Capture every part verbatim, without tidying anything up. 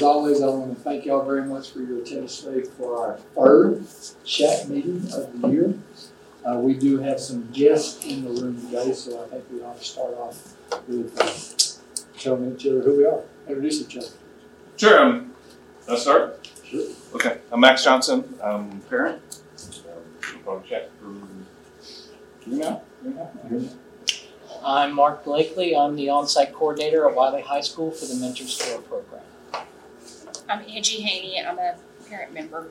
always, I want to thank y'all very much for your attendance today for our third chat meeting of the year. Uh, we do have some guests in the room today, so I think we ought to start off with uh, telling each other who we are. Introduce each other. Sure. Um, let's start. Sure. Okay. I'm Max Johnson. I'm a parent. Um, probably check for you now. You know? I'm Mark Blakely. I'm the on-site coordinator at Wiley High School for the Mentor Store program. I'm Angie Haney. I'm a parent member.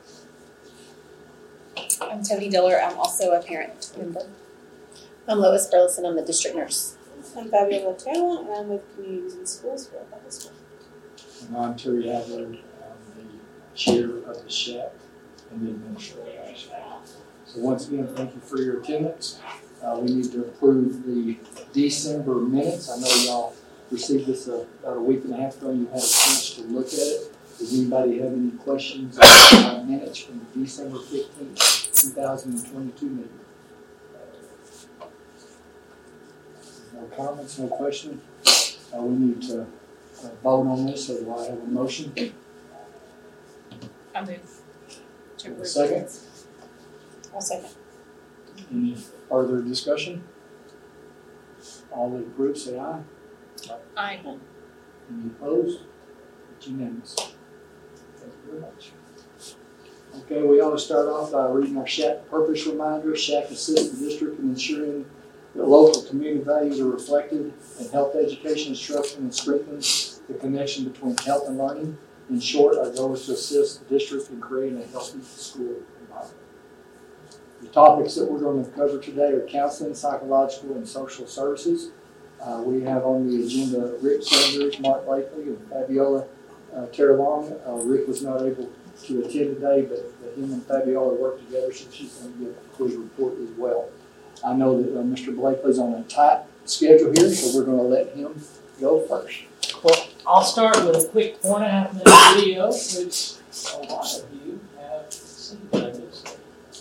I'm Tony Diller. I'm also a parent member. I'm Lois Burleson. I'm the district nurse. I'm Fabiola Taylor, and I'm with Communities and Schools for the high school. And I'm Terry Adler. I'm the chair of the S H A C and the administrator. So once again, thank you for your attendance. Uh, we need to approve the December minutes. I know y'all received this uh, about a week and a half ago. You had a chance to look at it. Does anybody have any questions on minutes from the December fifteenth, two thousand twenty-two meeting? No comments, no questions. Uh, we need to uh, vote on this, so do I have a motion? I move to A approve. second? I'll second. Any further discussion? All that approve, say aye. Aye. Any opposed? It's unanimous. Thank you very much. Okay, we always start off by reading our S H A C purpose reminder. S H A C assists the district in ensuring that local community values are reflected in health education instruction and strengthens the connection between health and learning. In short, our goal is to assist the district in creating a healthy school environment. The topics that we're going to cover today are counseling, psychological, and social services. Uh, we have on the agenda Rick Sanders, Mark Blakely, and Fabiola uh, Terralong. Uh, Rick was not able to attend today, but, but him and Fabiola worked together, so she's going to give a quick report as well. I know that uh, Mister Blakely's on a tight schedule here, so we're going to let him go first. Well, I'll start with a quick four and a half minute video, which a lot of you have seen, I guess.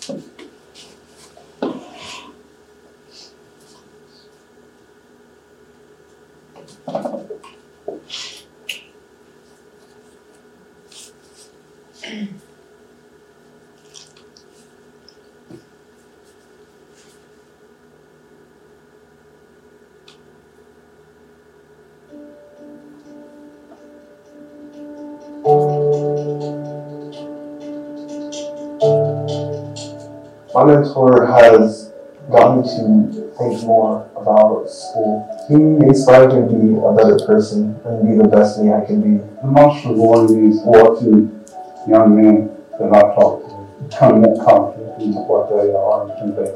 My mentor has gotten me to think more about school. He inspired me to be a better person and be the best me I can be. The most rewarding is watching young men that I've talked to become more confident in what they are and who they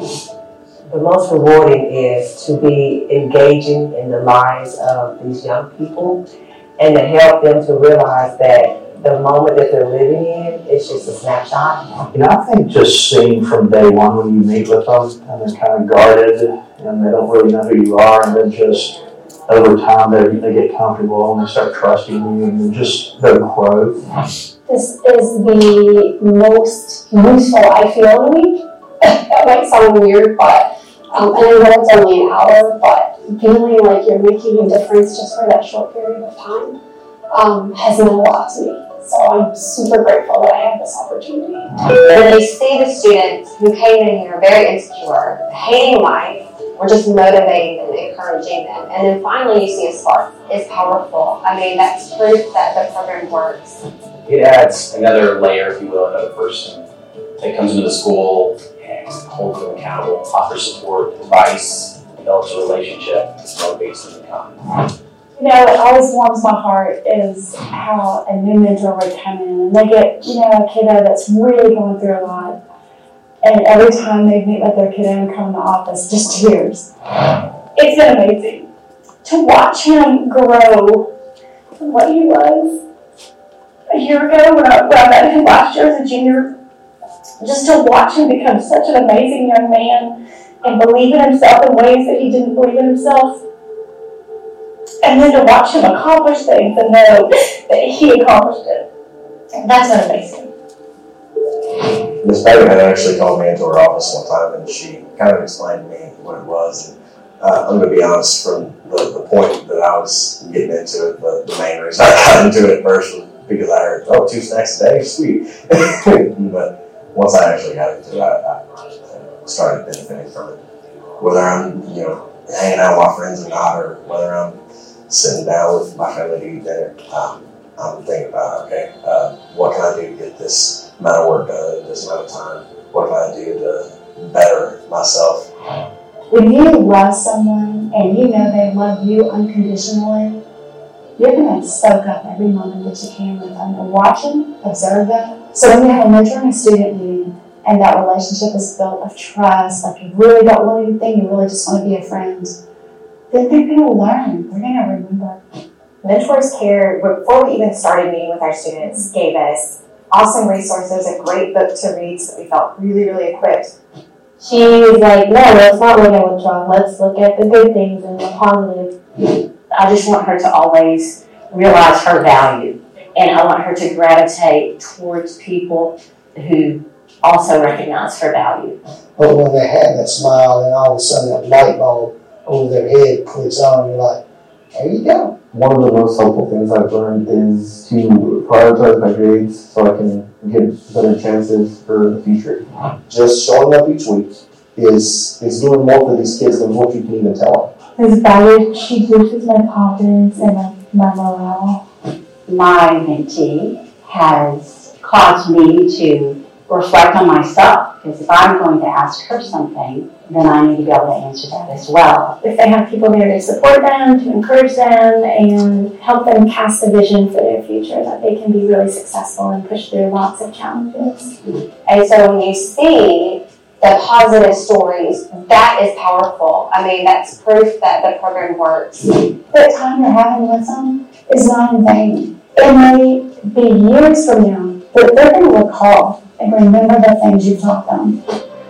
are. The most rewarding is to be engaging in the lives of these young people and to help them to realize that the moment that they're living in is just a snapshot. You know, I think just seeing from day one when you meet with them and they're kind of guarded and they don't really know who you are, and then just over time they they get comfortable and they start trusting you, and then just their growth. This is the most useful I feel in a week. That might sound weird, but um, and I know it's only an hour, but feeling like you're making a difference just for that short period of time um, has meant a lot to me. So I'm super grateful that I have this opportunity. When you see the students who came in here very insecure, hating life, we're just motivating them, encouraging them. And then finally you see a spark. It's powerful. I mean, that's proof that the program works. It adds another layer, if you will, another person that comes into the school and holds them accountable, offers support, advice, develops a relationship, motivates them to come. You know, what always warms my heart is how a new mentor would come in and they get, you know, a kiddo that's really going through a lot. And every time they meet with their kiddo and come in the office, just tears. It's been amazing to watch him grow from what he was a year ago when I, when I met him last year as a junior. Just to watch him become such an amazing young man and believe in himself in ways that he didn't believe in himself. And then to watch him accomplish things and know that he accomplished it. That's been amazing. Miss Baker had actually called me into her office one time and she kind of explained to me what it was. And, uh, I'm going to be honest, from the, the point that I was getting into it, the, the main reason I got into it at first was because I heard, oh, two snacks a day, sweet. But once I actually got into it, I, I started benefiting from it. Whether I'm, you know, hanging out with my friends or not, or whether I'm sitting down with my family to eat dinner, um, I'm thinking about, okay, uh, what can I do to get this amount of work done in this amount of time? What can I do to better myself? When you love someone and you know they love you unconditionally, you're going to soak up every moment that you can with them and watch them, observe them. So when you have a mentor and a student meeting and that relationship is built of trust, like you really don't want anything, you really just want to be a friend, then they're going to learn. They're going to remember. Mentors Care, before we even started meeting with our students, gave us awesome resources, a great book to read so that we felt really, really equipped. She was like, no, let's not look at what's wrong. Let's look at the good things and the positive. I just want her to always realize her value. And I want her to gravitate towards people who also recognize her value. But when they have that smile and all of a sudden that light bulb over their head clicks on, you're like, there you go. One of the most helpful things I've learned is to prioritize my grades so I can get better chances for the future. Just showing up each week is is doing more for these kids than what you can even tell them. His value, she boosts my confidence and my, my morale. My mentee has caused me to reflect on myself, because if I'm going to ask her something, then I need to be able to answer that as well. If they have people there to support them, to encourage them, and help them cast a vision for their future, that they can be really successful and push through lots of challenges. And so when you see the positive stories, that is powerful. I mean, that's proof that the program works. The time you're having with them is not in vain. It may be years from now, but they're going to recall and remember the things you taught them.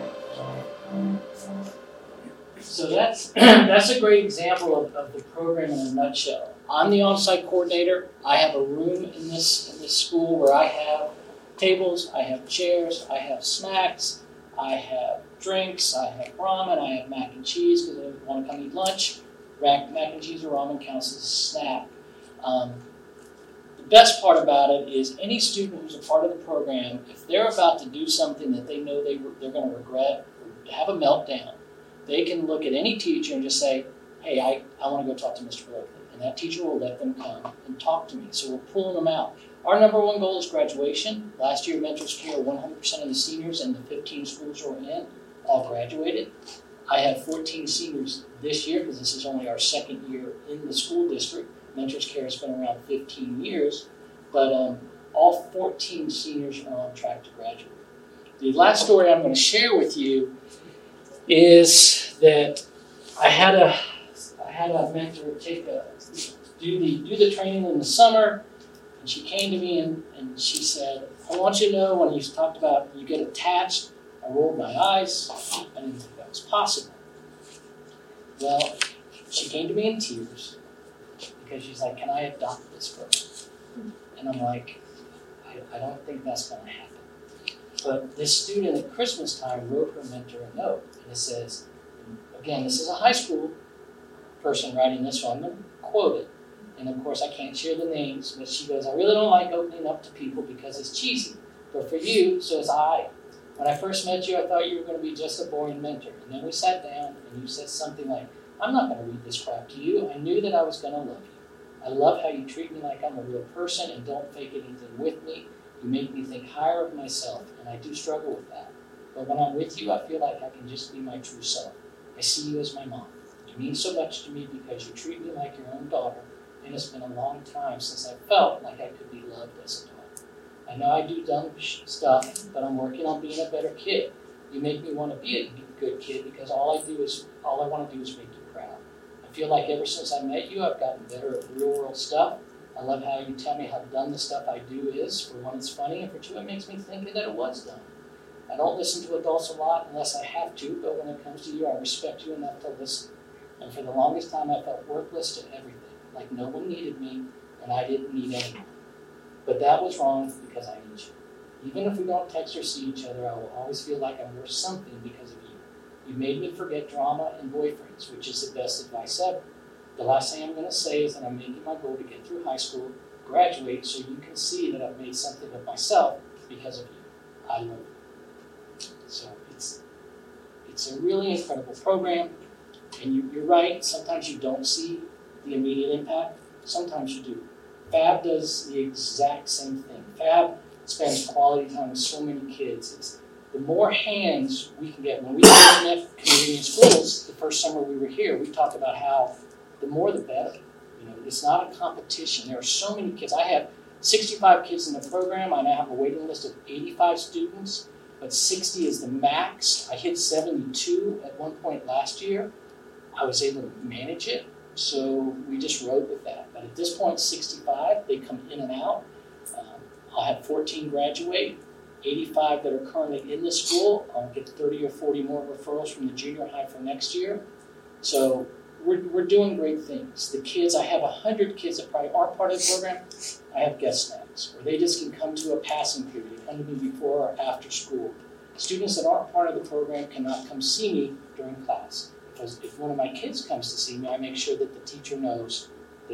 So that's that's a great example of, of the program in a nutshell. I'm the on-site coordinator. I have a room in this in this school where I have tables, I have chairs, I have snacks, I have drinks, I have ramen, I have mac and cheese because I want to come eat lunch. Mac, mac and cheese or ramen counts as a snack. Um, the best part about it is any student who's a part of the program, if they're about to do something that they know they, they're going to regret or have a meltdown, they can look at any teacher and just say, hey, I, I want to go talk to Mister Blakely. And that teacher will let them come and talk to me. So we're pulling them out. Our number one goal is graduation. Last year, Mentors Care, one hundred percent of the seniors in the fifteen schools we're in all graduated. I have fourteen seniors this year because this is only our second year in the school district. Mentors Care has been around fifteen years, but um, all fourteen seniors are on track to graduate. The last story I'm going to share with you is that I had a I had a mentor take a do the do the training in the summer, and she came to me and, and she said, I want you to know when you talked about you get attached, I rolled my eyes. I didn't think that was possible. Well, she came to me in tears because she's like, can I adopt this girl? And I'm like, I, I don't think that's going to happen. But this student at Christmas time wrote her mentor a note. And it says, again, this is a high school person writing this, so I'm going to quote it. And of course, I can't share the names, but she goes, I really don't like opening up to people because it's cheesy. But for you, so is I. When I first met you, I thought you were going to be just a boring mentor. And then we sat down, and you said something like, I'm not going to read this crap to you. I knew that I was going to love you. I love how you treat me like I'm a real person and don't fake anything with me. You make me think higher of myself, and I do struggle with that. But when I'm with you, I feel like I can just be my true self. I see you as my mom. You mean so much to me because you treat me like your own daughter, and it's been a long time since I felt like I could be loved as a daughter. I know I do dumb stuff, but I'm working on being a better kid. You make me want to be a good kid because all I do is all I want to do is make you proud. I feel like ever since I met you, I've gotten better at real world stuff. I love how you tell me how dumb the stuff I do is. For one, it's funny, and for two, it makes me think that it was dumb. I don't listen to adults a lot unless I have to, but when it comes to you, I respect you enough to listen. And for the longest time, I felt worthless to everything, like no one needed me, and I didn't need anyone. But that was wrong because I need you. Even if we don't text or see each other, I will always feel like I'm worth something because of you. You made me forget drama and boyfriends, which is the best advice ever. The last thing I'm going to say is that I'm making my goal to get through high school, graduate so you can see that I've made something of myself because of you. I love you. So it's it's a really incredible program. And you, you're right, sometimes you don't see the immediate impact. Sometimes you do. Fab does the exact same thing. Fab spends quality time with so many kids. It's, the more hands we can get. When we met community in schools, the first summer we were here, we talked about how the more the better. You know, it's not a competition. There are so many kids. I have sixty-five kids in the program. I now have a waiting list of eighty-five students, but sixty is the max. I hit seventy-two at one point last year. I was able to manage it, so we just rode with that. But at this point, sixty-five, they come in and out. Um, I'll have fourteen graduate, eighty-five that are currently in the school. I'll get thirty or forty more referrals from the junior high for next year. So we're, we're doing great things. The kids, I have one hundred kids that probably aren't part of the program. I have guest snaps, where they just can come to a passing period, come to me before or after school. Students that aren't part of the program cannot come see me during class. Because if one of my kids comes to see me, I make sure that the teacher knows that,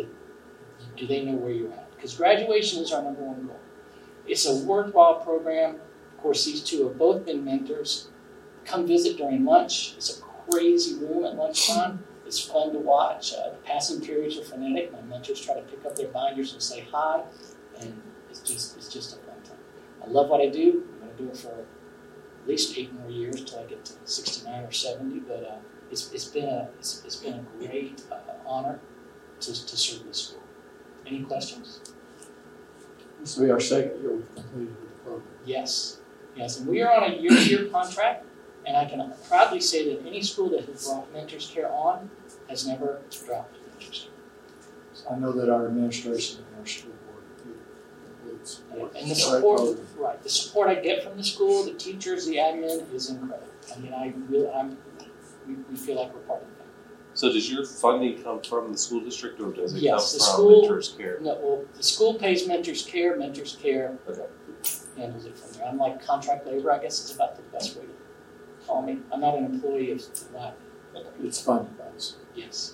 do they know where you're at? Because graduation is our number one goal. It's a worthwhile program. Of course, these two have both been mentors. Come visit during lunch. It's a crazy room at lunchtime. It's fun to watch. Uh, the passing periods are frenetic. My mentors try to pick up their binders and say hi, and it's just it's just a fun time. I love what I do. I'm going to do it for at least eight more years until I get to sixty-nine or seventy. But uh, it's it's been a it's, it's been a great uh, honor to to serve this school. Any questions? This will be our second year we've completed with the program. Yes, yes, and we are on a year-to-year contract, and I can proudly say that any school that has brought Mentors Care on has never dropped Mentors Care. So I know that our administration and our school board includes. And the support, right, the support I get from the school, the teachers, the admin is incredible. I mean, I really, I'm, we, we feel like we're part of the family. So does your funding come from the school district, or does it Yes, the come from school- Mentors Care? No, well, the school pays Mentors Care, Mentors Care Okay. handles it from there. I'm like contract labor, I guess is about the best way to call me. I'm not an employee of the lab. It's funded by us. Yes.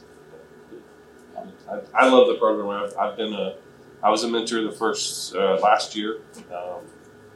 I, I love the program. I've, I've been a, I was a mentor the first, uh, last year, um,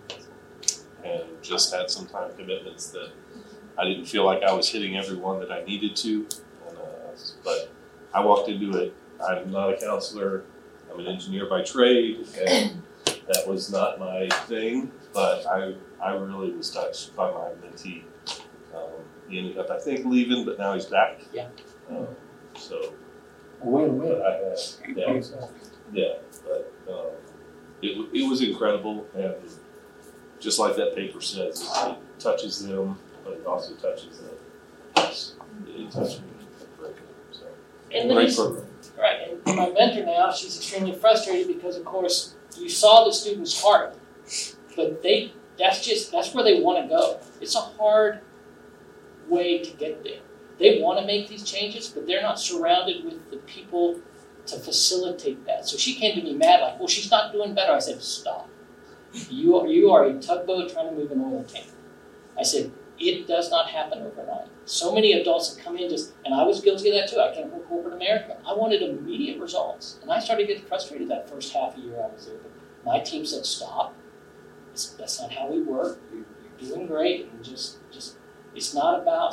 and just had some time commitments that I didn't feel like I was hitting everyone that I needed to. And, uh, but I walked into it. I'm not a counselor. I'm an engineer by trade, and that was not my thing. But I, I really was touched by my mentee. Um, he ended up, I think, leaving, but now he's back. Yeah. Um, so. Win-win. But I had, yeah, yeah, but um, it it was incredible, and just like that paper says, it, it touches them, but it also touches them. Yes, it touched me. So, And great then- program. Right, and my mentor now, she's extremely frustrated because, of course, you saw the student's heart, but they, that's just, that's where they want to go. It's a hard way to get there. They want to make these changes, but they're not surrounded with the people to facilitate that. So she came to me mad, like, well, she's not doing better. I said, stop. You are, you are a tugboat trying to move an oil tanker. I said, it does not happen overnight. So many adults have come in just, and I was guilty of that too. I came from corporate America. I wanted immediate results. And I started getting frustrated that first half a year I was there. But my team said, stop. It's, that's not how we work. You're, you're doing great. And just, just, it's not about,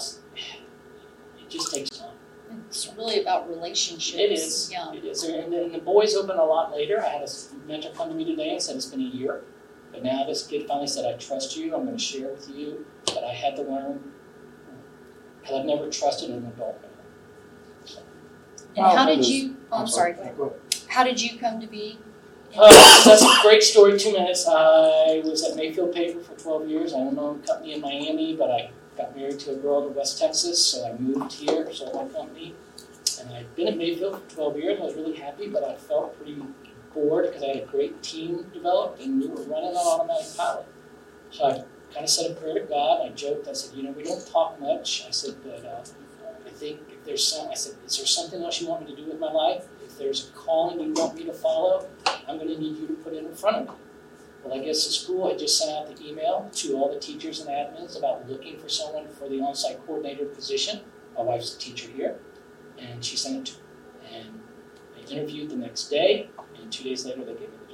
it just takes time. It's really about relationships. It is. Yeah. It is. And then the boys open a lot later. I had a mentor come to me today and said it's been a year. But now this kid finally said, I trust you. I'm going to share with you. But I had to learn because I've never trusted an adult. So. And how did you, oh, I'm sorry, go ahead. How did you come to be? Uh, that's a great story, two minutes. I was at Mayfield Paper for twelve years. I owned my own company in Miami, but I got married to a girl in West Texas, so I moved here, sold my company. And I'd been at Mayfield for twelve years. I was really happy, but I felt pretty bored because I had a great team developed and we were running on automatic pilot. So I kind of said a prayer to God. I joked. I said, you know, we don't talk much. I said, but uh, I think if there's some, I said, is there something else you want me to do with my life? If there's a calling you want me to follow, I'm going to need you to put it in front of me. Well, I guess the school had just sent out the email to all the teachers and admins about looking for someone for the on-site coordinator position. My wife's a teacher here, and she sent it to me. And they interviewed the next day, and two days later they gave me the job.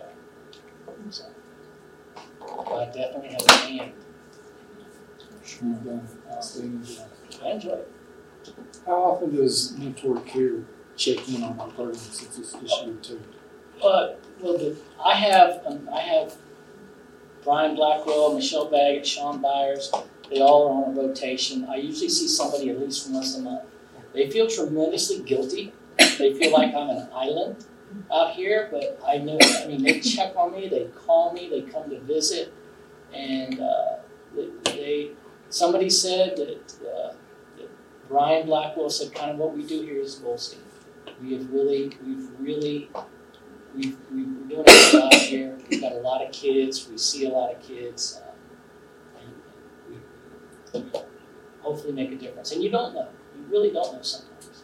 So, I definitely have a hand. You've done an outstanding job. I enjoy it. How often does Mentor Care check in on our program since it's this year too? But well, the, I have um, I have Brian Blackwell, Michelle Baggett, Sean Byers. They all are on a rotation. I usually see somebody at least once a month. They feel tremendously guilty. They feel like I'm an island out here, but I know. I mean, they check on me. They call me. They come to visit, and uh, they, they. Somebody said that, uh, that Brian Blackwell said kind of what we do here is Goldstein. We have really, we've really, we've, we've we're doing a good job here. We've got a lot of kids. We see a lot of kids, um, and we, we hopefully make a difference. And you don't know. You really don't know sometimes.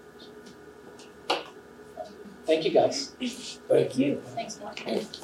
Thank you, guys. Thank you. Thanks, Mark.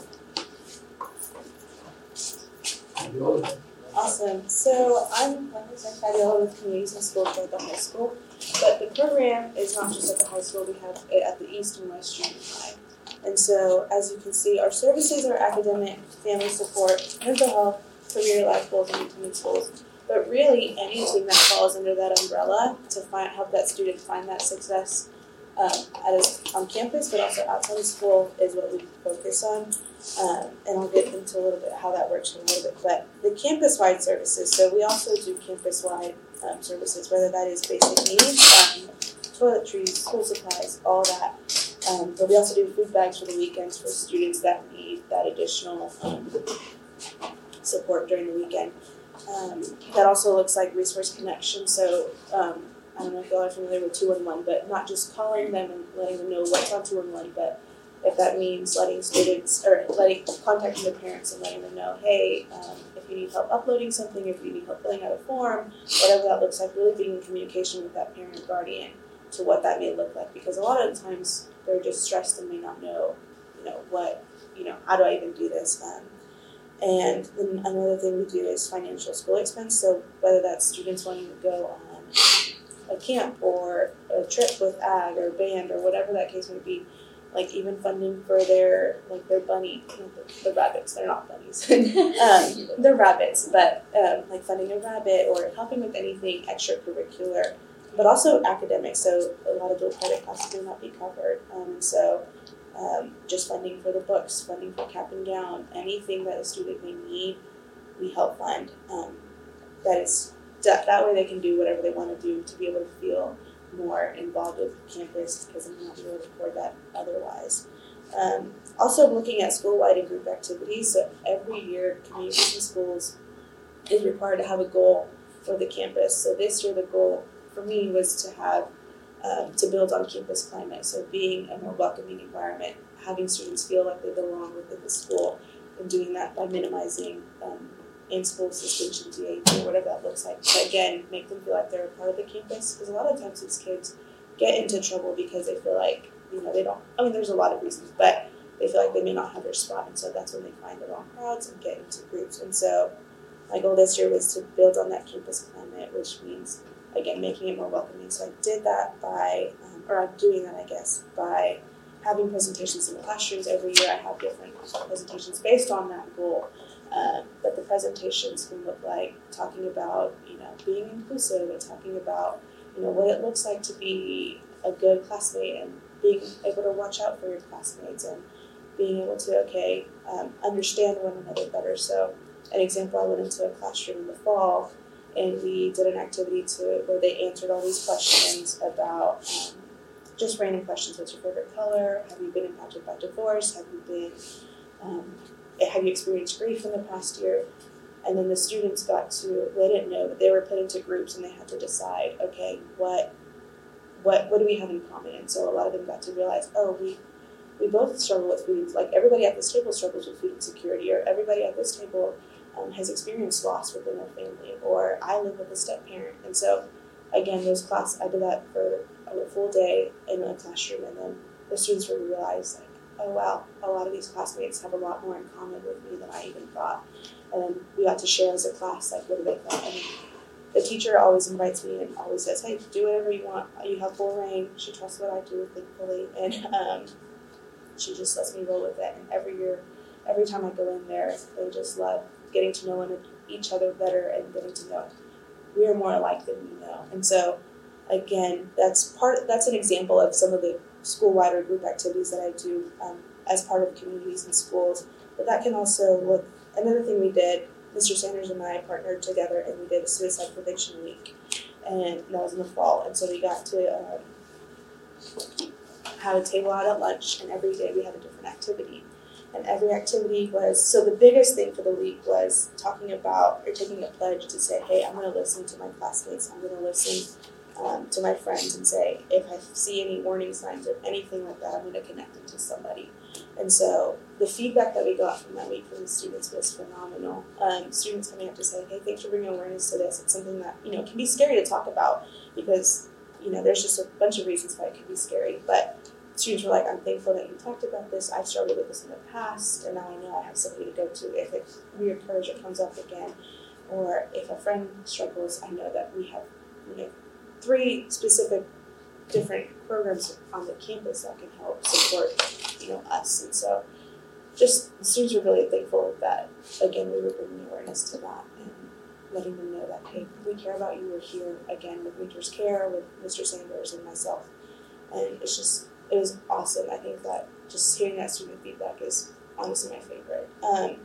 Awesome. So I'm like I said, Fabiola with Communities in Schools here at the high school. But the program is not just at the high school, we have it at the East and West Junior High. And so as you can see, our services are academic, family support, mental health, career life goals, and independent schools. But really anything that falls under that umbrella to find, help that student find that success um, at a, on campus, but also outside of school is what we focus on. Um, and I'll get into a little bit how that works in a little bit. But the campus-wide services, so we also do campus-wide um, services, whether that is basic needs, um, toiletries, school supplies, all that. Um, but we also do food bags for the weekends for students that need that additional um, support during the weekend. Um, that also looks like resource connection. So um, I don't know if y'all are familiar with two one one, but not just calling them and letting them know what's on two one one, but if that means letting students, or letting, contacting their parents and letting them know, hey, um, if you need help uploading something, if you need help filling out a form, whatever that looks like, really being in communication with that parent or guardian to what that may look like. Because a lot of the times they're just stressed and may not know, you know, what, you know, how do I even do this? Um, and then another thing we do is financial school expense. So whether that's students wanting to go on a camp or a trip with ag or band or whatever that case may be, like even funding for their, like their bunny, the, the rabbits, they're not bunnies, um, they're rabbits, but um, like funding a rabbit or helping with anything extracurricular, but also academic. So a lot of dual credit classes may not be covered. Um, so um, just funding for the books, funding for cap and gown, anything that a student may need, we help fund. Um, that is, that, that way they can do whatever they want to do to be able to feel more involved with campus because they may not be able to afford that otherwise. Um, also looking at school-wide and group activities. So every year, Communities in Schools is required to have a goal for the campus. So this year the goal for me was to have, um, to build on campus climate. So being a more welcoming environment, having students feel like they belong within the school, and doing that by minimizing um, in-school suspension, D A T, or whatever that looks like. But again, make them feel like they're a part of the campus, because a lot of times these kids get into trouble because they feel like, you know, they don't, I mean, there's a lot of reasons, but they feel like they may not have their spot, and so that's when they find the wrong crowds and get into groups. And so my goal this year was to build on that campus climate, which means, again, making it more welcoming. So I did that by, um, or I'm doing that, I guess, by having presentations in the classrooms. Every year I have different presentations based on that goal. Um, but the presentations can look like talking about, you know, being inclusive and talking about, you know, what it looks like to be a good classmate and being able to watch out for your classmates and being able to, okay, um, understand one another better. So an example, I went into a classroom in the fall and we did an activity to where they answered all these questions about um, just random questions. What's your favorite color? Have you been impacted by divorce? Have you been, um, have you experienced grief in the past year? And then the students got to, they didn't know, but they were put into groups and they had to decide, okay, what what what do we have in common? And so a lot of them got to realize, oh, we we both struggle with food, like everybody at this table struggles with food insecurity, or everybody at this table um, has experienced loss within their family, or I live with a step parent. And so again, those class, I did that for a full day in a classroom, and then the students really realized, like, oh wow, a lot of these classmates have a lot more in common with me than I even thought. And then we got to share as a class, like, what do they think? And the teacher always invites me and always says, hey, do whatever you want. You have full reign. She trusts what I do, thankfully. And um, she just lets me roll with it. And every year every time I go in there, they just love getting to know one, each other better and getting to know we are more alike than we know. And so, again, that's part. That's an example of some of the school-wide or group activities that I do um, as part of communities and schools. But that can also look. Another thing we did, Mister Sanders and I partnered together, and we did a suicide prevention week, and that was in the fall. And so we got to um, have a table out at lunch, and every day we had a different activity. And every activity was, so the biggest thing for the week was talking about or taking a pledge to say, hey, I'm going to listen to my classmates. I'm going to listen um, to my friends and say, if I see any warning signs or anything like that, I'm going to connect them to somebody. And so the feedback that we got from that week from the students was phenomenal. Um, students coming up to say, hey, thanks for bringing awareness to this. It's something that, you know, can be scary to talk about because, you know, there's just a bunch of reasons why it can be scary. But students were like, I'm thankful that you talked about this. I've struggled with this in the past, and now I know I have somebody to go to if it reoccurs or comes up again. Or if a friend struggles, I know that we have, you know, three specific different programs on the campus that can help support, you know, us. And so just the students were really thankful that, again, we were bringing awareness to that and letting them know that, hey, we care about you. We're here, again, with Winter's Care, with Mister Sanders and myself. And it's just, it was awesome. I think that just hearing that student feedback is honestly my favorite. Um,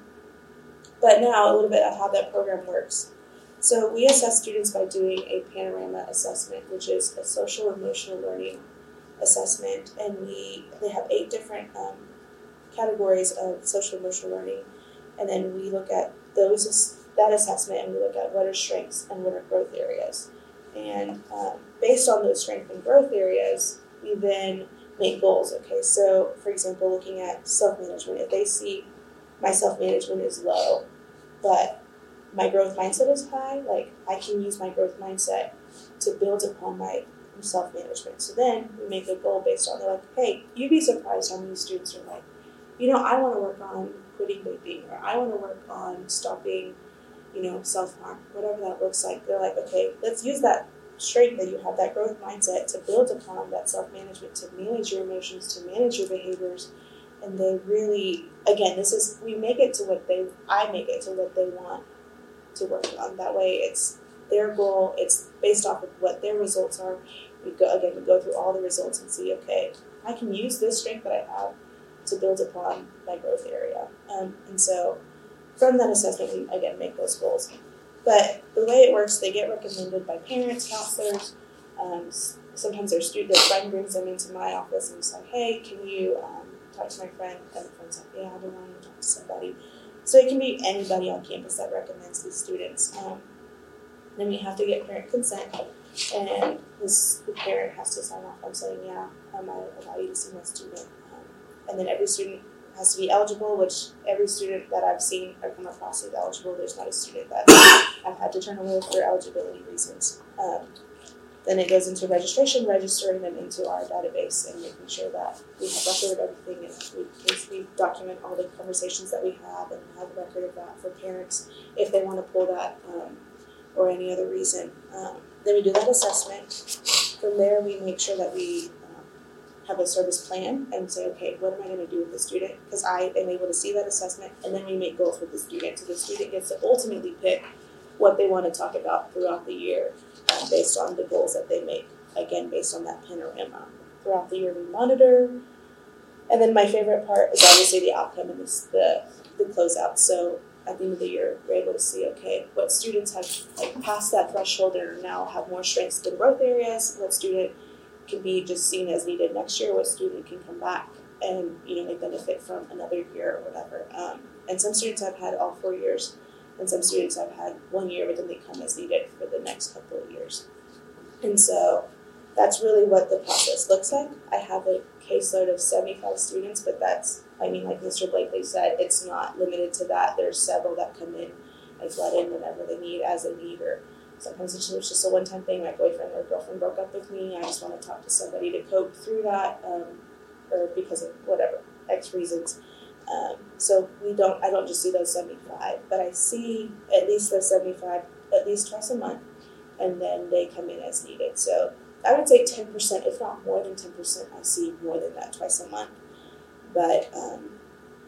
but now a little bit of how that program works. So we assess students by doing a panorama assessment, which is a social emotional learning assessment, and we they have eight different um, categories of social emotional learning, and then we look at those that assessment and we look at what are strengths and what are growth areas, and um, based on those strength and growth areas, we then make goals. Okay, so for example, looking at self-management, if they see my self-management is low, but my growth mindset is high, like I can use my growth mindset to build upon my self-management. So then we make a goal based on, they're like, hey, you'd be surprised how many students are like, you know, I want to work on quitting vaping, or I want to work on stopping, you know, self-harm, whatever that looks like. They're like, okay, let's use that strength that you have, that growth mindset, to build upon that self-management, to manage your emotions, to manage your behaviors. And they really, again, this is, we make it to what they, I make it to what they want to work on. That way it's their goal, it's based off of what their results are. We go, again, we go through all the results and see, okay, I can use this strength that I have to build upon my growth area. Um, and so from that assessment, we, again, make those goals. But the way it works, they get recommended by parents, counselors. Um, sometimes their student, their friend brings them into my office and it's like, hey, can you um, talk to my friend? And the friend's like, yeah, I've been wanting to talk to somebody. So it can be anybody on campus that recommends these students. Um, then we have to get parent consent, and this, the parent has to sign off on saying, yeah, um, I allow you to see my student. Um, and then every student has to be eligible, which every student that I've seen or come across is eligible. There's not a student that I've had to turn away for eligibility reasons. Um, then it goes into registration, registering them into our database and making sure that we have record of everything, and we, we document all the conversations that we have and have a record of that for parents if they want to pull that um, or any other reason. Um, then we do that assessment. From there, we make sure that we um, have a service plan and say, okay, what am I going to do with the student? Because I am able to see that assessment, and then we make goals with the student. So the student gets to ultimately pick what they want to talk about throughout the year uh, based on the goals that they make, again, based on that panorama. Throughout the year, we monitor. And then my favorite part is obviously the outcome and this, the, the closeout. So at the end of the year, we're able to see, okay, what students have like passed that threshold and now have more strengths than growth areas, what student can be just seen as needed next year, what student can come back and, you know, may benefit from another year or whatever. Um, and some students have had all four years, and some students have had one year, but then they come as needed for the next couple of years. And so that's really what the process looks like. I have a caseload of seventy-five students, but that's, I mean, like Mister Blakely said, it's not limited to that. There's several that come in, I've let in whenever they need, as they need, or sometimes it's just a one-time thing. My boyfriend or girlfriend broke up with me. I just want to talk to somebody to cope through that, um, or because of whatever, X reasons. Um, so we don't, I don't just see those seventy-five, but I see at least those seventy-five at least twice a month, and then they come in as needed. So I would say ten percent, if not more than ten percent, I see more than that twice a month. But um,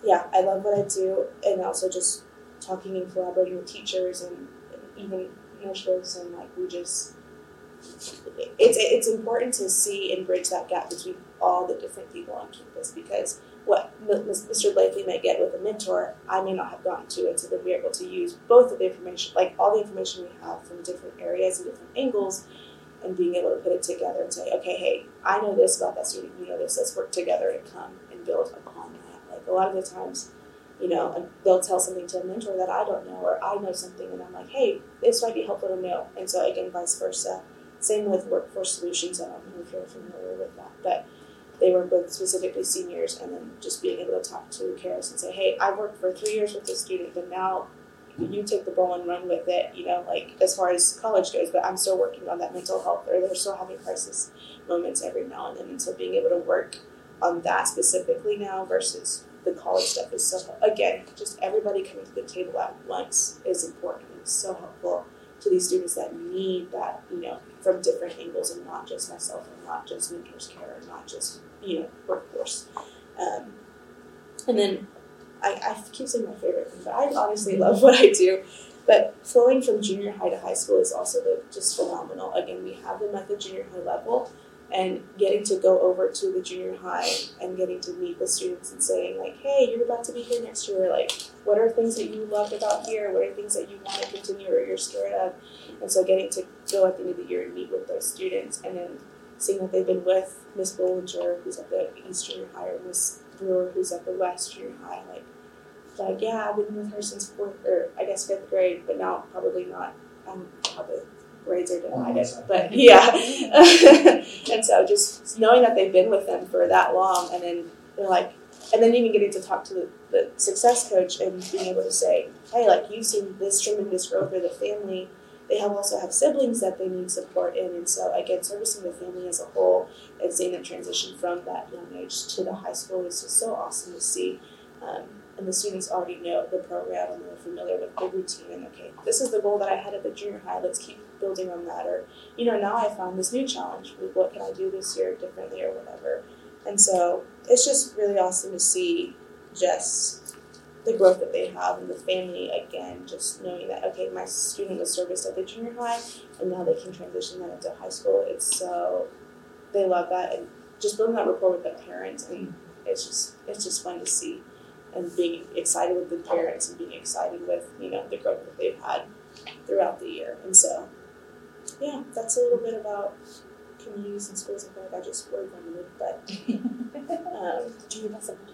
yeah, I love what I do, and also just talking and collaborating with teachers and, and even nurses, and like we just, it's it's important to see and bridge that gap between all the different people on campus, because what Mister Blakely may get with a mentor, I may not have gotten to, and so then we're able to use both of the information, like all the information we have from different areas and different angles, and being able to put it together and say, okay, hey, I know this about that student, you know this, let's work together and come and build upon that. Like a lot of the times, you know, they'll tell something to a mentor that I don't know, or I know something and I'm like, hey, this might be helpful to know. And so again, vice versa. Same with Workforce Solutions. I don't know if you're familiar with that, but they work with specifically seniors, and then just being able to talk to Karis and say, hey, I've worked for three years with this student, but now you take the ball and run with it, you know, like as far as college goes, but I'm still working on that mental health, or they're still having crisis moments every now and then. And so being able to work on that specifically now versus the college stuff is so, again, just everybody coming to the table at once is important. It's so helpful to these students that need that, you know, from different angles, and not just myself, and not just mentors care, and not just, you know, workforce. Um, and then I, I keep saying my favorite thing, but I honestly love what I do. But flowing from junior high to high school is also the, just phenomenal. Again, we have them at the junior high level, and getting to go over to the junior high and getting to meet the students and saying like, hey, you're about to be here next year. Like, what are things that you loved about here? What are things that you want to continue or you're scared of? And so getting to go at the end of the year and meet with those students, and then seeing that they've been with Miss Bollinger, who's at the East Junior High, or Miss Brewer, who's at the West Junior High. Like, like yeah, I've been with her since fourth, or I guess fifth grade, but now probably not. Um, how the grades are divided, but yeah. And so just knowing that they've been with them for that long, and then they're like, and then even getting to talk to the, the success coach and being able to say, hey, like, you've seen this tremendous growth with the family. They have also have siblings that they need support in, and so again, servicing the family as a whole and seeing them transition from that young age to the high school is just so awesome to see. Um, and the students already know the program and they're familiar with the routine, and okay, this is the goal that I had at the junior high, let's keep building on that. Or, you know, now I found this new challenge, what can I do this year differently or whatever. And so it's just really awesome to see just the growth that they have in the family, again, just knowing that, okay, my student was serviced at the junior high and now they can transition that into high school. It's so, they love that, and just building that rapport with the parents, and it's just, it's just fun to see, and being excited with the parents and being excited with, you know, the growth that they've had throughout the year. And so, yeah, that's a little bit about communities and schools. I feel like I just word vomited, but um, do you have something?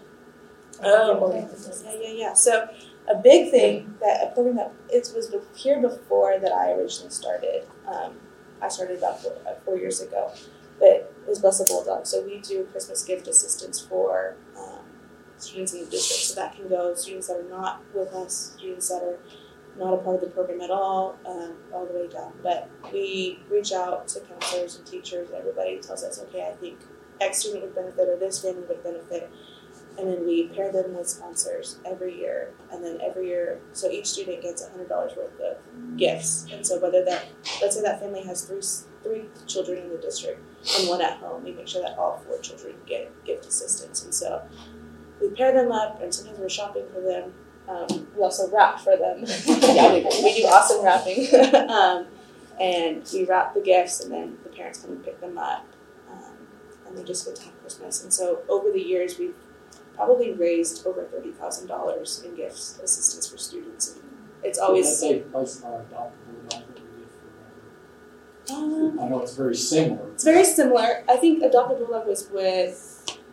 Oh, yeah, yeah, yeah. So a big thing that a program that it was here before that I originally started. Um, I started about four, uh, four years ago, but it was Blessed Bulldog. So we do Christmas gift assistance for um, students in the district. So that can go students that are not with us, students that are not a part of the program at all, um, all the way down. But we reach out to counselors and teachers. Everybody tells us, okay, I think X student would benefit, or this family would benefit. And then we pair them with sponsors every year. And then every year, so each student gets one hundred dollars worth of gifts. And so whether that, let's say that family has three three children in the district and one at home, we make sure that all four children get gift assistance. And so we pair them up, and sometimes we're shopping for them. Um, we also wrap for them. Yeah, we, we do awesome wrapping. um, and we wrap the gifts, and then the parents come and pick them up. Um, and they just get to have Christmas. And so over the years, we've probably raised over thirty thousand dollars in gifts assistance for students. And it's always. That's a place our adoptable dog that we did for. Um, I know it's very similar. It's very similar. I think Adopted Bulldog was with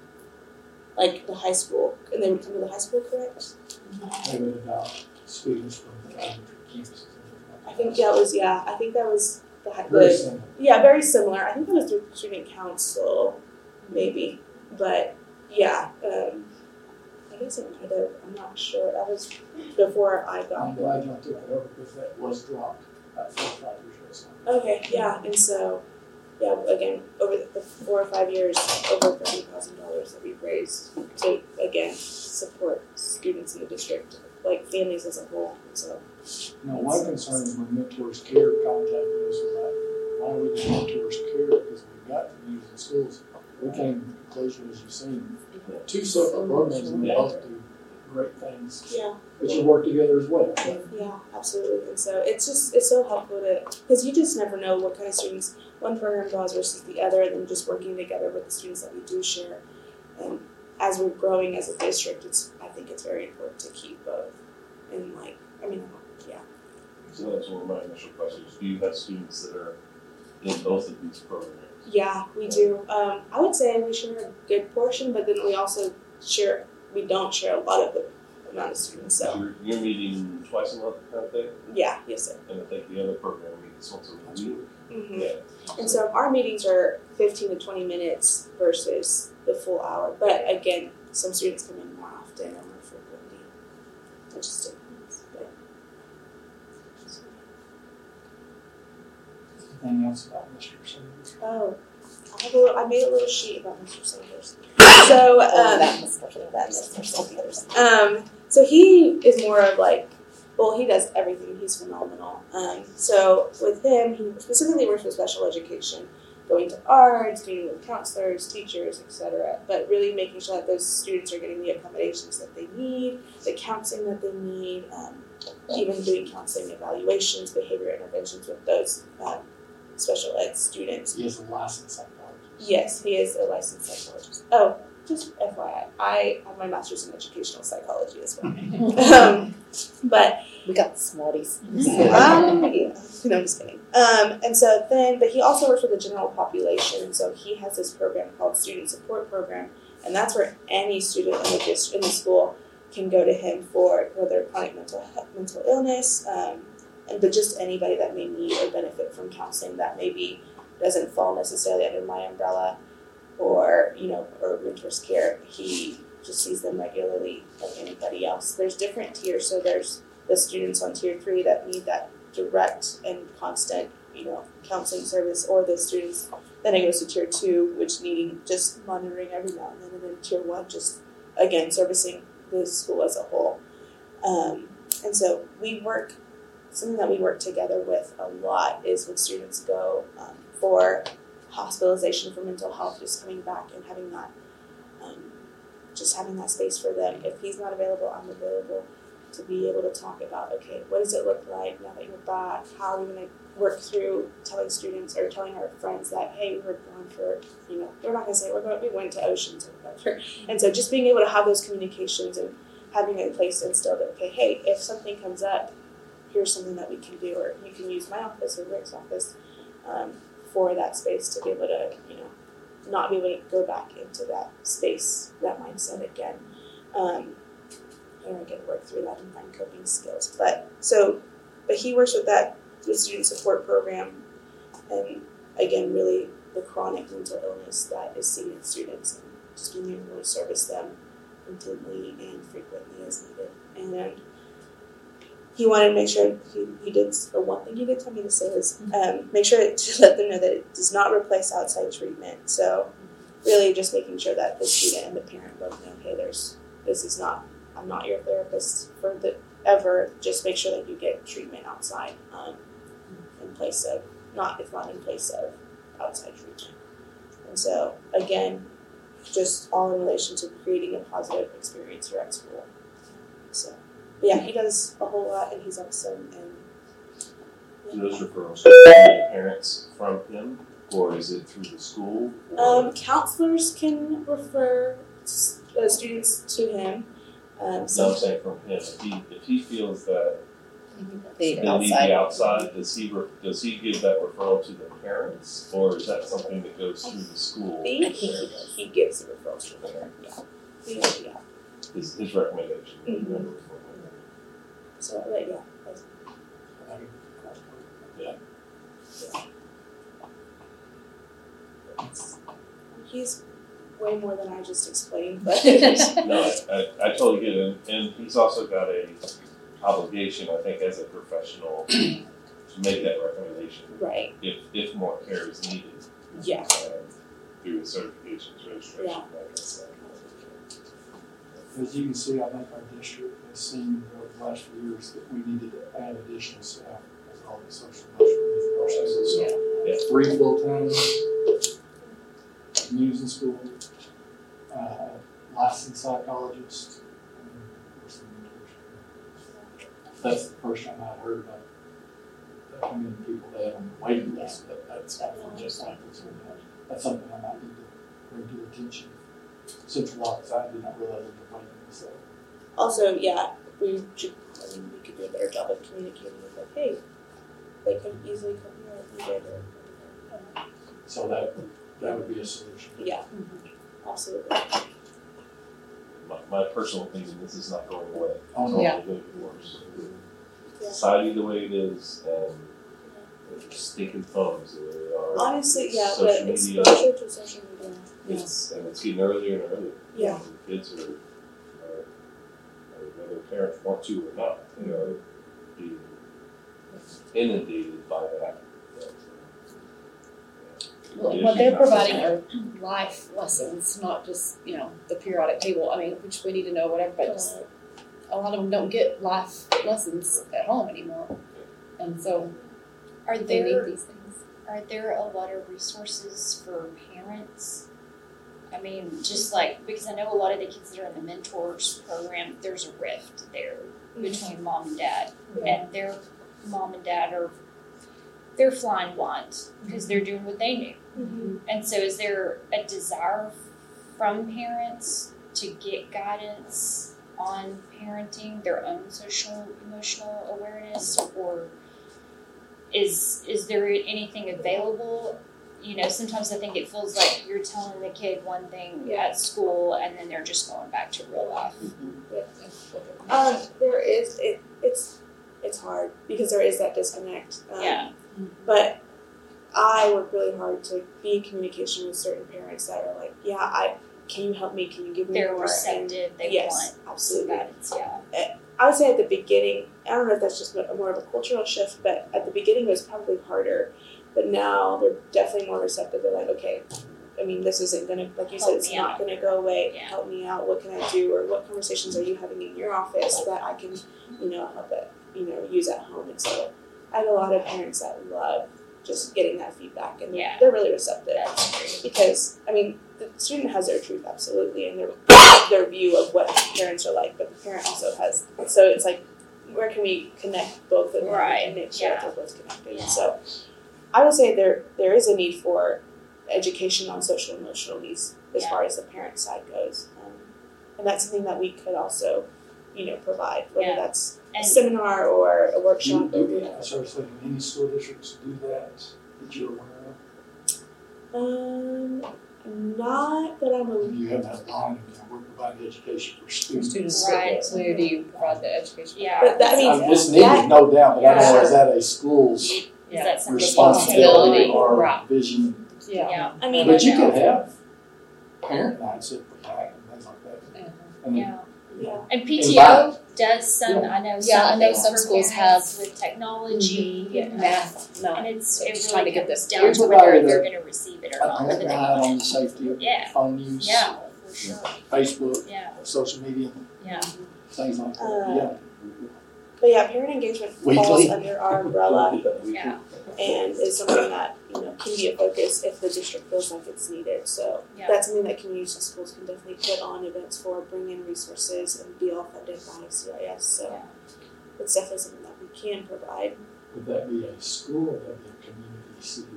like the high school, and they would come to the high school, correct? They would adopt students from the elementary campuses. I think yeah, it was yeah. I think that was the high. Very the, similar. Yeah, very similar. I think that was through student council, maybe, but yeah. Um, I guess it might have. I'm not sure. That was before I got. I'm glad y'all took it over because that was dropped about four or five years ago. Okay, yeah, and so, yeah, again, over the, the four or five years, over thirty thousand dollars that we've raised to, again, support students in the district, like families as a whole. And so, now, my concern is when Mentors Care contacted us about why we do Mentors Care, because we've got communities and schools. We came to the conclusion, as you've seen, two separate programs, and they both do great things. Yeah. But you work together as well. Yeah, absolutely. And so it's just, it's so helpful to, because you just never know what kind of students one program draws versus the other, and then just working together with the students that we do share. And as we're growing as a district, it's, I think it's very important to keep both. And like, I mean, yeah. So that's one of my initial questions. Do you have students that are in both of these programs? Yeah, we do. Um, I would say we share a good portion, but then we also share, we don't share a lot of the amount of students. So You're, you're meeting twice a month kind of thing? yeah, yes sir. And I think the other program meets once a week. Mm-hmm. Yeah. And so our meetings are fifteen to twenty minutes versus the full hour. But again, some students come in more often or more frequently. It just depends. But Anything else about Mister Sanders? oh, I, have a little, I made a little sheet about Mister Sanders. So um, Oh, that Mister That Mister Sanders. Um, so he is more of like, well, he does everything. He's phenomenal. Um, so with him, he specifically works with special education, going to arts, meeting with counselors, teachers, et cetera. But really making sure that those students are getting the accommodations that they need, the counseling that they need, um, even doing counseling evaluations, behavior interventions with those um, special ed students. He is a licensed psychologist. Yes, he is a licensed psychologist. Oh, just F Y I, I have my master's in educational psychology as well. um, but We got smarties. um, yeah, no, I'm just kidding. Um, and so then, but he also works with the general population, and so he has this program called Student Support Program, and that's where any student in the district, in the school, can go to him for whether chronic mental mental illness, um, and but just anybody that may need or benefit from counseling that maybe doesn't fall necessarily under my umbrella, or you know, or Mentor's Care. He just sees them regularly like anybody else. There's different tiers, so there's the students on tier three that need that direct and constant, you know, counseling service, or the students, then it goes to tier two, which needing just monitoring every now and then, and then tier one, just again, servicing the school as a whole. Um, and so we work, something that we work together with a lot is when students go um, for hospitalization for mental health, just coming back and having that, um, just having that space for them. If he's not available, I'm available to be able to talk about, okay, what does it look like now that you're back? How are we going to work through telling students or telling our friends that, hey, we were going for, you know, we're not going to say we're going, we went to Oceans or whatever. And so just being able to have those communications and having a place to instill that, okay, hey, if something comes up, here's something that we can do, or you can use my office or Rick's office um, for that space to be able to, you know, not be able to go back into that space, that mindset again. Um, and again, work through that and find coping skills. But so, but he works with that, the student support program, and again, really the chronic mental illness that is seen in students, and just being able to service them intently and frequently as needed. And he wanted to make sure he, he did, the one thing he did tell me to say is um, make sure to let them know that it does not replace outside treatment. So really just making sure that the student and the parent both know, hey, there's, this is not, I'm not your therapist for the ever. Just make sure that you get treatment outside, um, in place of, not, if not in place of outside treatment. And so again, just all in relation to creating a positive experience here at school. So, but yeah, he does a whole lot, and he's awesome. And yeah. Those referrals come from parents from him, or is it through the school? Um, counselors can refer uh, students to him. Um, so no, I'm saying from him. If he if he feels that The they need outside. the outside, does he re- does he give that referral to the parents, or is that something that goes through the school? He, he, he gives the referrals to the parent. Yeah, yeah, yeah. His his recommendation. Mm-hmm. So, like, yeah. that's- Yeah. yeah. He's way more than I just explained, but No, I, I, I totally get it, and, and he's also got a obligation, I think, as a professional, to make that recommendation. Right. If if more care is needed. Yeah. Uh, through the certifications, registration, Yeah. that kind of stuff. As you can see, I think our district has seen over the last few years that we needed to add additional staff as all the social emotional resources. Yeah. Yeah. Three full-time communities in school, uh, licensed psychologists, and we're That's the first time I've heard about how many people they have on the waiting list, but that's definitely just like this. That's something I might need to bring to the attention of Central Office. I did not realize it was waiting list. So. Also, yeah, we should, I mean, we could do a better job of communicating with like, hey, they could easily come here if we did. Or, um, so that that would be a solution. Yeah, mm-hmm. Absolutely. My, my personal opinion, this is not going away. Oh, no. yeah. It's only going to get worse. Yeah. Society the way it is, and yeah. Stinking phones the way they are. Honestly, yeah, social but media, exposure to social media. It's, and it's getting earlier and earlier. Yeah. And kids are, are, are, whether parents want to or not, they are being inundated by that. Well, what they're providing are life lessons, not just, you know, the periodic table. I mean, which we need to know whatever, but just, a lot of them don't get life lessons at home anymore. And so Are they need there, these things. are there a lot of resources for parents? I mean, just like, because I know a lot of the kids that are in the mentors program, there's a rift there between mom and dad. Yeah. And their mom and dad are, they're flying blind because they're doing what they knew. Mm-hmm. And so is there a desire from parents to get guidance on parenting, their own social emotional awareness, or is is there anything available? You know, sometimes I think it feels like you're telling the kid one thing Yeah. at school and then they're just going back to real life. Yeah. Um, there is it. It's it's hard because there is that disconnect. Um, Yeah. But I work really hard to be in communication with certain parents that are like, yeah, I can you help me? Can you give me They're more? receptive. And They yes, want absolutely. guidance. Yeah. I would say at the beginning, I don't know if that's just more of a cultural shift, but at the beginning it was probably harder. But now they're definitely more receptive. They're like, okay, I mean, this isn't going to, like you said, Help it's me not out. going to go away. Yeah. Help me out. What can I do? Or what conversations are you having in your office that I can, you know, help it, you know, use at home? And so I have a lot of parents that love just getting that feedback, and Yeah. they're really receptive. That's great. Because, I mean, the student has their truth, absolutely, and their their view of what parents are like, but the parent also has, so it's like, where can we connect both of them Right. and make sure Yeah. that they're both connected? Yeah. So I would say there there is a need for education on social emotional needs as Yeah. far as the parent side goes. Um, and that's something that we could also, you know, provide, whether Yeah. that's a And seminar or a workshop. Do, or do, whatever. so I was thinking, any school districts do that that you're aware Um, not that I'm of? a, You have that line, you know, we're providing education for students. students, Right. so do you provide the education? yeah. but that means I mean, it's needed, no doubt, but I don't know, is that a school's Is Yeah. that something responsibility Responsibility, or right. vision? Yeah. Yeah. I mean, But you could have parent nights at the back and things like that. Mhm. I mean, Yeah. yeah. And P T O does some, I know some Yeah, I know things some for schools parents have with technology and Math, And not. it's, So it just really trying to get comes this- down We to whether provided they're a- gonna receive it or a not, whether parent they guide want on it. the safety of Yeah. phone use, Yeah, for sure, Facebook, yeah, social media, yeah. things like Uh, that, yeah. But yeah, parent engagement falls Weekly. under our umbrella Yeah. and is something that, you know, can be a focus if the district feels like it's needed. So Yeah. that's something that community schools can definitely put on events for, bring in resources, and be all funded by C I S. So Yeah. it's definitely something that we can provide. Would that be a school or would that be a community city?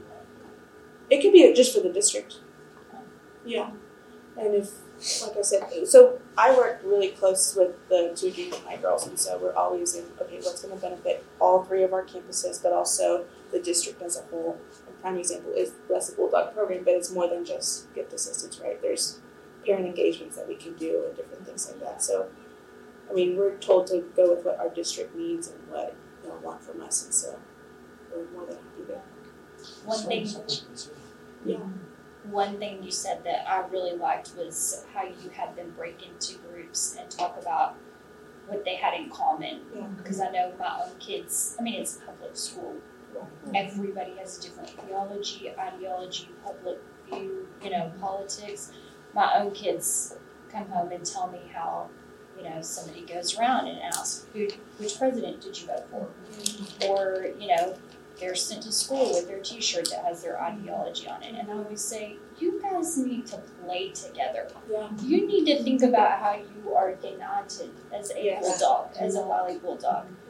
It could be just for the district. Yeah. And if, like I said, so I work really close with the two junior high girls, and so we're always in, okay, what's going to benefit all three of our campuses, but also the district as a whole. A prime example is Blessed Bulldog program, but it's more than just gift assistance, right? There's parent engagements that we can do and different things like that. So, I mean, we're told to go with what our district needs and what they'll want from us, and so we're more than happy to. One thing, Yeah. one thing you said that I really liked was how you had them break into groups and talk about what they had in common. Yeah. Because I know my own kids, I mean, it's public school. Everybody has a different theology, ideology, public view, you know, politics. My own kids come home and tell me how, you know, somebody goes around and asks, Who, which president did you vote for? Or, you know, they're sent to school with their t-shirt that has their ideology on it. And I always say, you guys need to play together. Yeah. You need to think about how you are united as a Yes. bulldog, as a Wally bulldog. Quit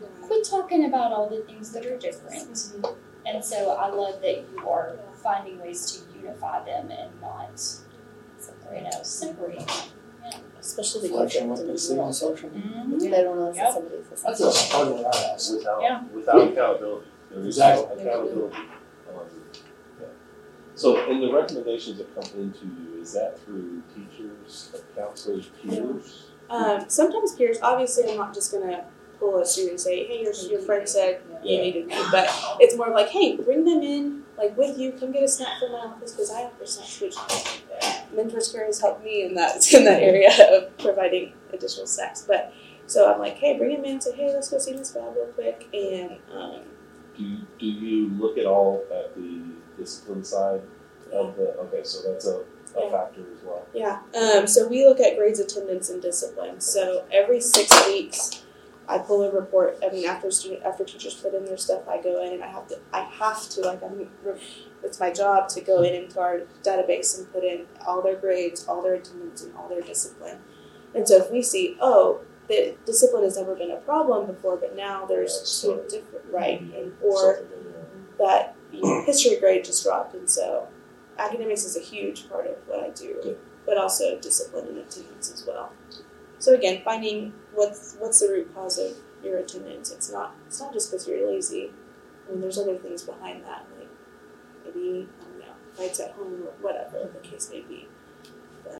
talking about all the things that are different. And so I love that you are finding ways to unify them and not, you know, separate them. Yeah. Especially the youth Reflection what they as see well. on social media. Mm-hmm. They don't know Yep. that somebody's That's a struggle in our house. Without, Yeah. without accountability. There is Exactly. no accountability. Um, yeah. So, in the recommendations that come into you, is that through teachers, counselors, peers? Um, sometimes peers, obviously, I'm not just gonna pull a student and say, hey, your, your friend said you Yeah. needed me, but it's more of like, hey, bring them in, like with you, come get a snack from my office because I offer snacks, which Mentors Care has helped me in that in that area of providing additional snacks. But so I'm like, hey, bring them in, say, hey, let's go see Miss Bob real quick, and um, Do you, do you look at all at the discipline side of the? Okay, so that's a, a Yeah. factor as well. yeah. Um, so we look at grades, attendance, and discipline. So every six weeks, I pull a report. I mean, after student, after teachers put in their stuff, I go in and I have to. I have to like I'm. It's my job to go in into our database and put in all their grades, all their attendance, and all their discipline. And so if we see, oh, the discipline has never been a problem before, but now there's two different right, and or that you know, history grade just dropped, and so academics is a huge part of what I do, but also discipline and attendance as well. So again, finding what's what's the root cause of your attendance. It's not it's not just because you're lazy. I mean, there's other things behind that, like maybe I don't know, fights at home or whatever the case may be.